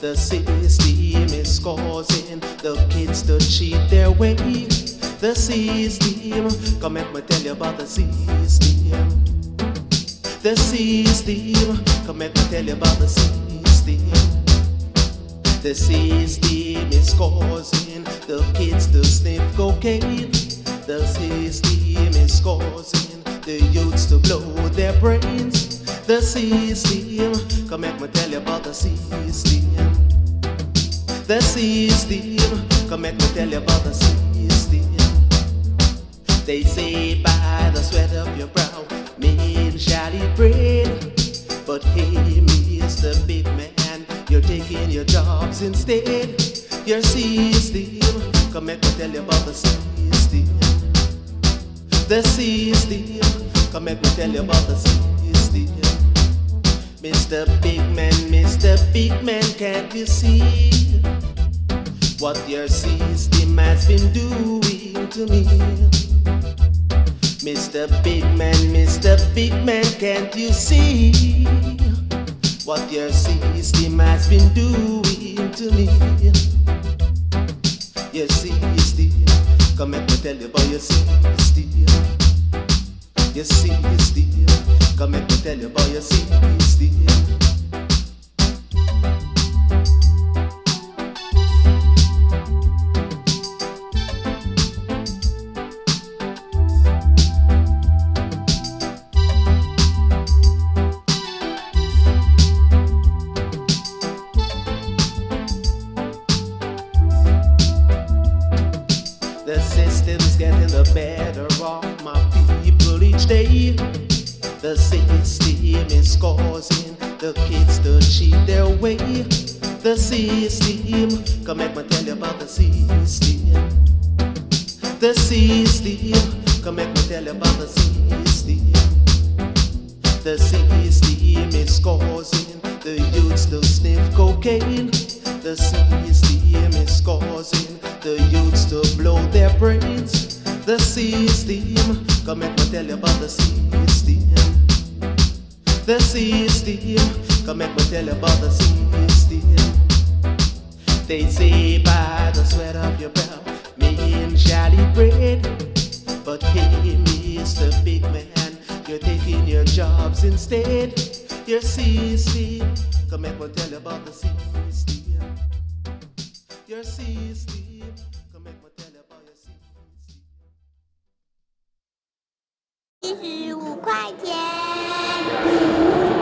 The system is causing the kids to cheat their way. The system, come let me tell you about the system. The system, come let me tell you about the system. The system is causing the kids to sniff cocaine. The system is causing the youths to blow their brains. The system, come let me tell you about the system. The system, come let me tell you about the system. They say by the sweat of your brow, men shall eat bread. But hey, Mr. Big Man, you're taking your jobs instead. Your system, come let me tell you about the system. The system, come let me tell you about the system. Mr. Big Man, can't you see what your system has been doing to me? Mr. Big Man, can't you see what your system has been doing to me? Your system, come let me tell you about your system. Your system, come let me tell you about your system. The system's getting the better of my people each day. The system is causing the kids to cheat their way. The system, come let me tell you about the system. The system, come let me tell you about the system. The system is causing the youths to sniff cocaine. The system is causing the youths to blow their brains. The system, come let me tell you about the system. The system, come let me tell you about the system. They say by the sweat of your brow, men shall eat bread. But hey, Mr. Big Man, you're taking your jobs instead. Your system, come let me tell you about the system. Your system, come let me tell you about your system. 75块钱。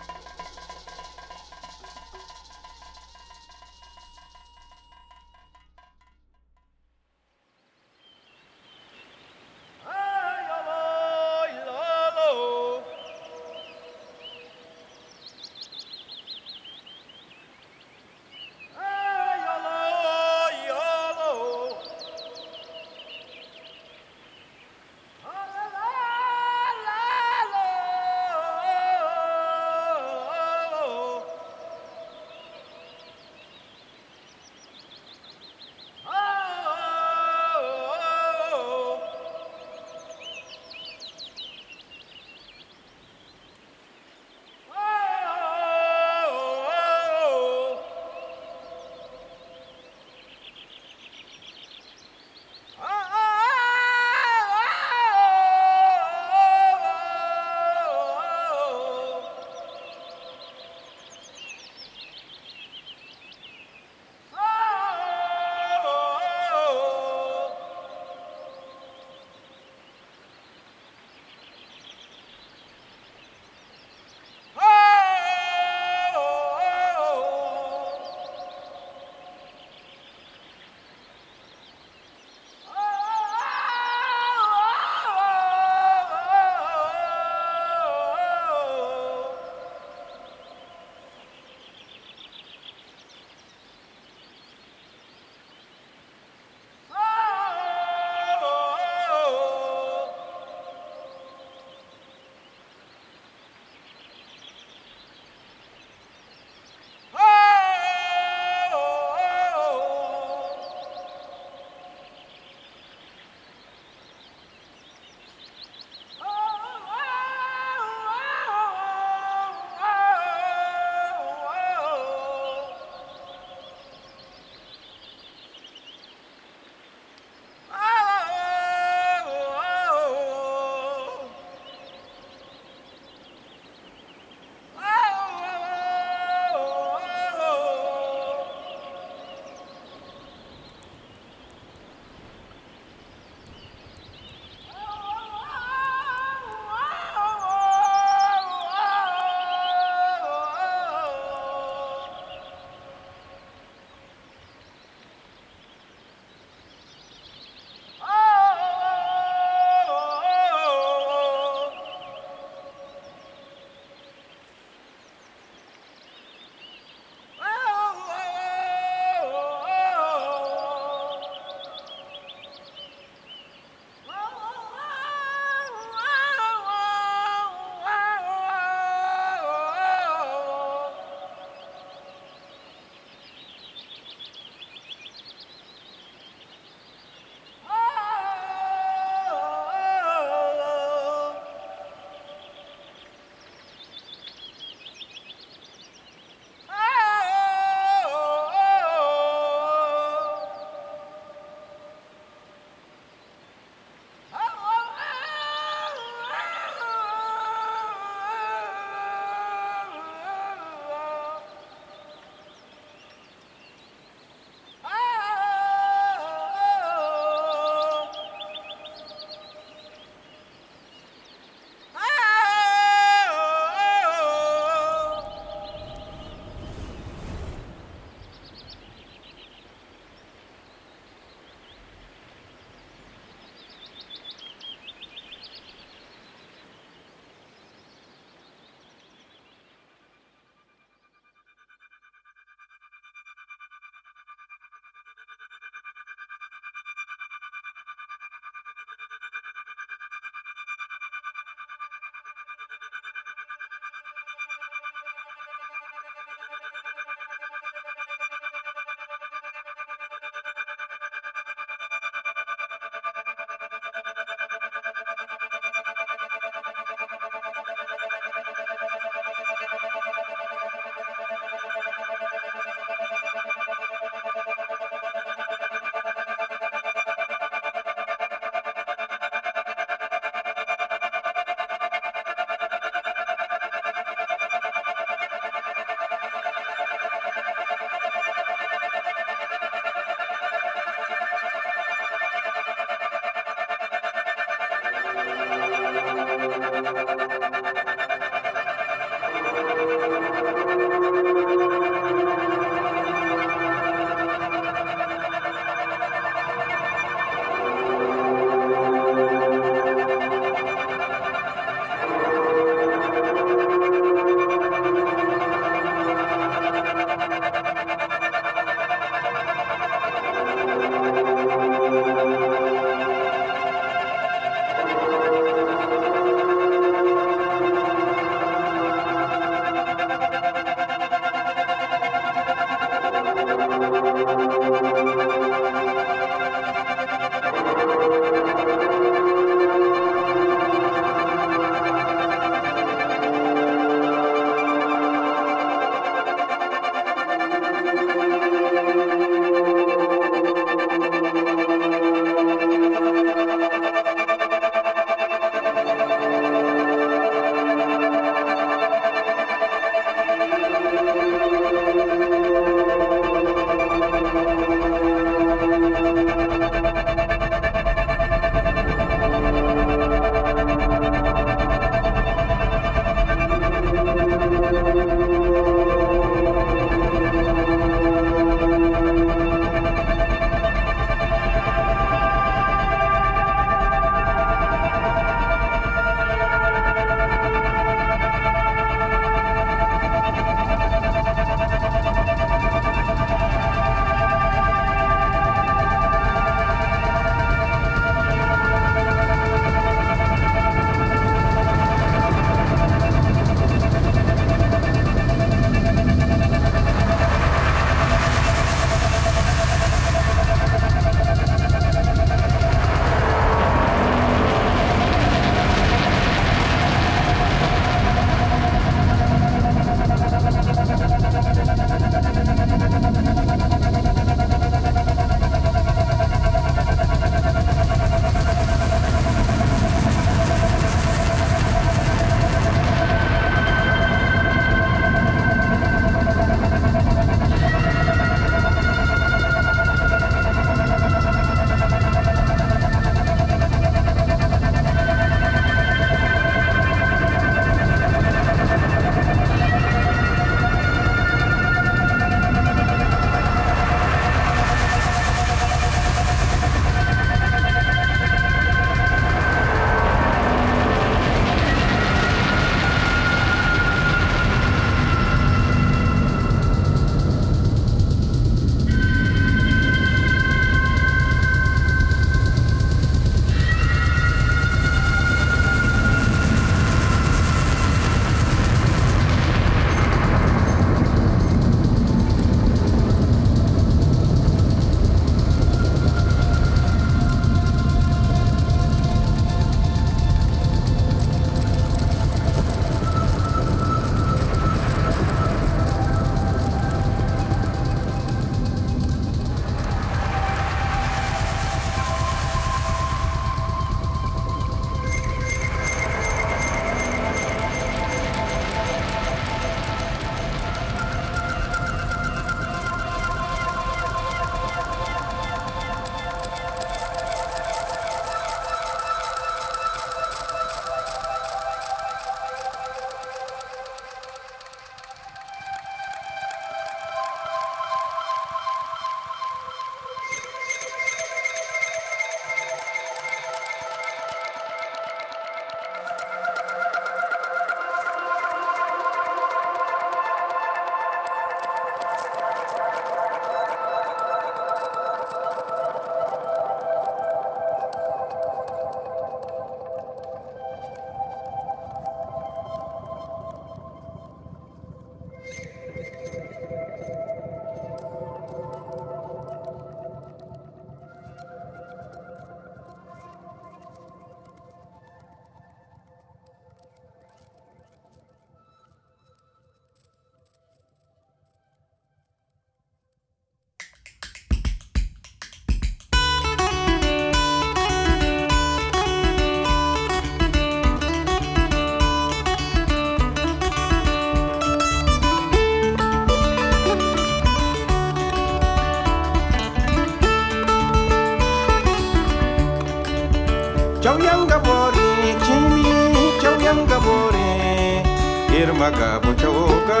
Irmaga buchauka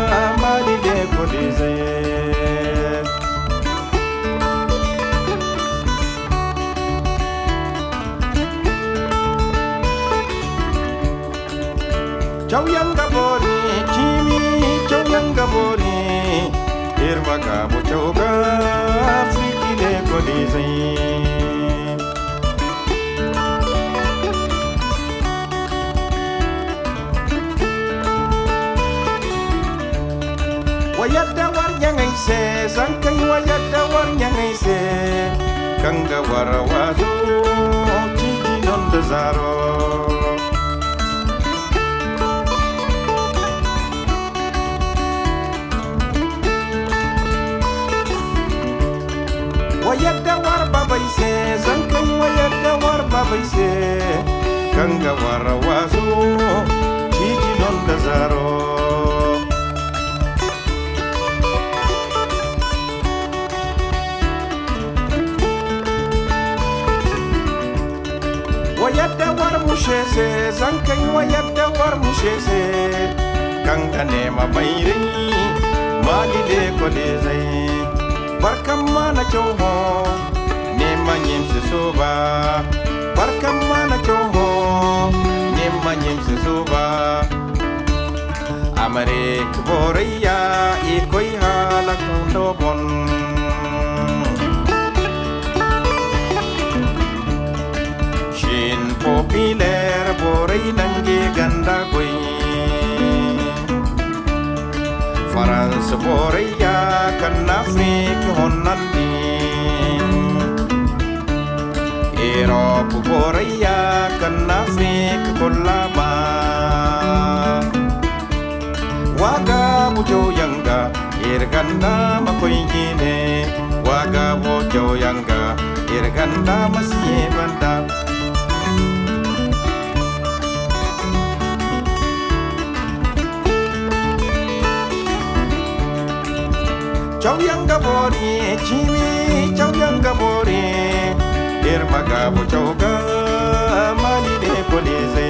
mali de kodize Chauyanga bori chimi chauyanga bori Irmaga buchauka Afriki de kodize Wayada war yang se zankai wayada wayadda war nyangise kanga wara wazo tiji non da zaro wayadda war babaise zankan wayadda war babaise kanga wara wazo tiji non da zaro wayadda war mushese zankan wayadda war mushese kanga nema bayri mali de ko de zai barkam mana choho nema nyimse soba barkam mana choho nema nyimse soba amare kboriya e koi hala kondo bon populaire boray nange ganda goy France boray ya kan Afrique honandi Europe boray ya kan Afrique kolaba waga bujo yanga irganda makoy gine waga bujo yanga irganda masiye banda Chow yanga bori chimi chow yanga bori irmaga bo chowga mali de polize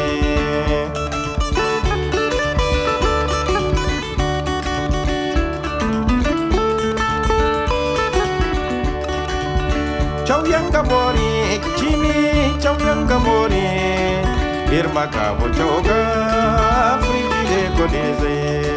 chow yanga bori chimi chow yanga bori irmaga bo chowga friki de polize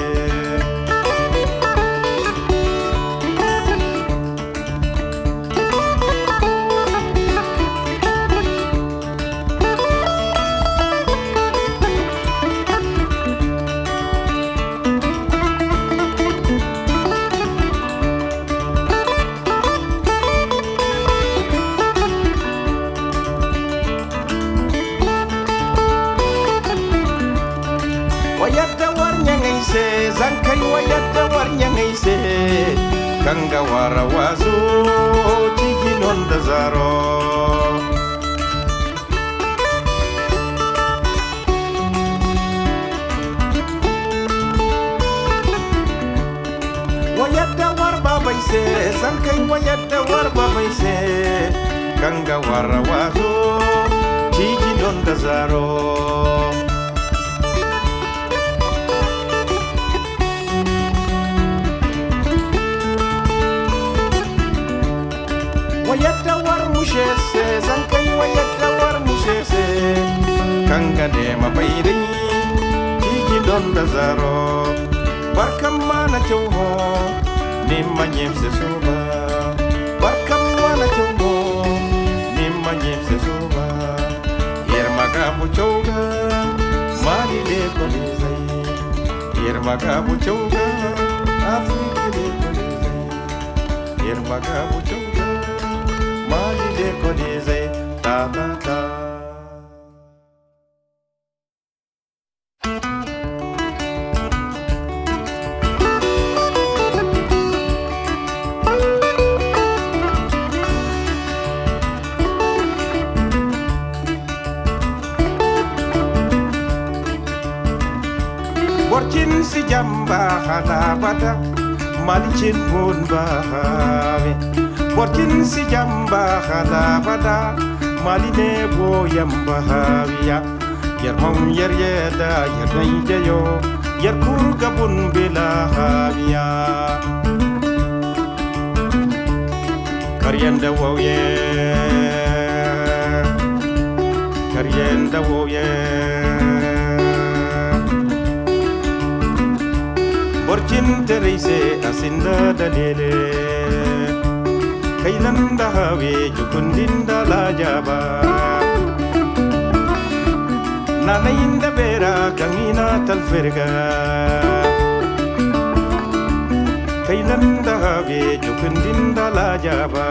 zankai wayadda war nyangise kanga wara wazo tigi non da zaro wayadda war babaise zankai wayadda war babaise kanga wara wazo tigi non da zaro wayadda war mushese zankai wayadda war mushese kanga nema bayri tigi don da zaro barkam mana chowho nimma nyemse soba barkam mana chowho nimma nyemse soba yermaga bu chowga mali de ko zai yermaga bu chowga afrique de ko zai yermaga bu chowga mali de ko zai ta ta ta Borchin si jamba hala bata malichin pun bahawe Borchin si jamba hala bata maline bo yamba hawiya Yar mam yar yeda yar naijayo yar kur gabun bila hawiya Karyenda woye Karyenda woye Borchin tereise asinda dalele Kailanda hawe jukundinda lajaba Nana inda bera kangina talferga kailan da be jukundin da la jaba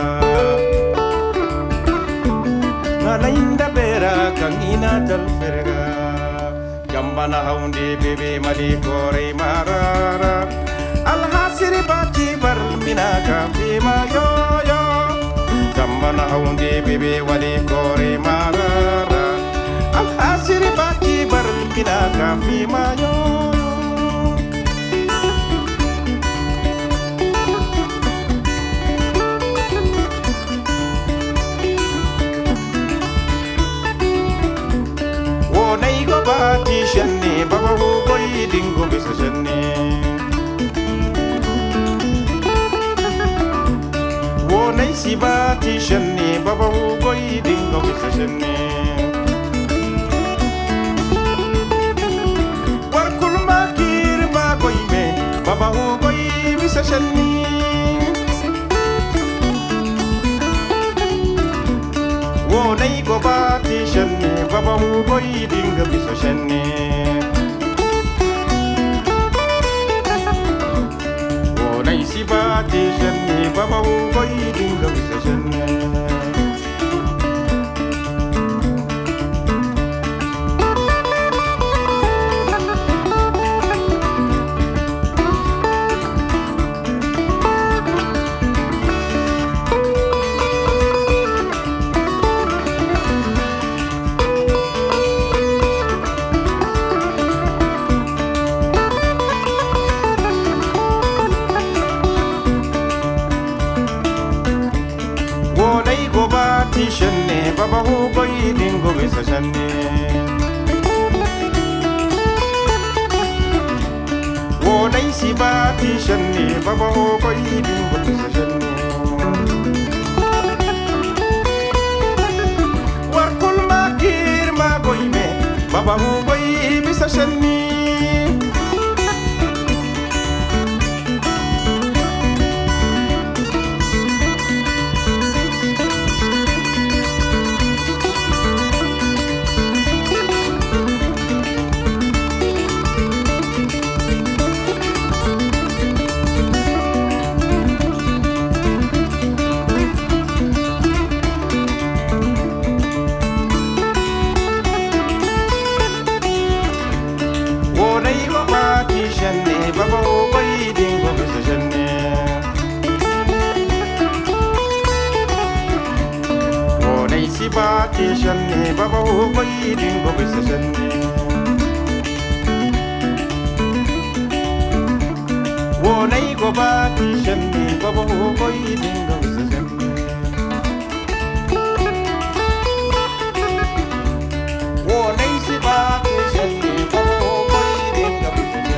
ngalain da bera kang ina dal ferga jambana haundi bebe mali kore marara alhasiri bati bar minaka fi ma yo yo jambana haundi bebe wali kore marara alhasiri bati bar minaka fi ma yo bati shanne baba hu boy dingo bisa shanne wo nai si bati shanne baba hu boy dingo bisa shanne war kul makir ma boy me baba hu boy bisa shanne wo nai go bati shanne baba hu boy dingo bisa shanne wo nai si bati shanne baba hu boy dingo bisa shanne shanne baba hu boy dingo bisa shanne wo dai si bati shanne baba hu boy dingo bisa shanne war kul makir ma boy me baba hu boy bisa shanne baba hu boy dingo bisa shanne wo nai si bati shanne baba hu boy dingo bisa shanne wo nai go bati shanne baba hu boy dingo bisa shanne wo nai si bati shanne baba hu boy dingo bisa shanne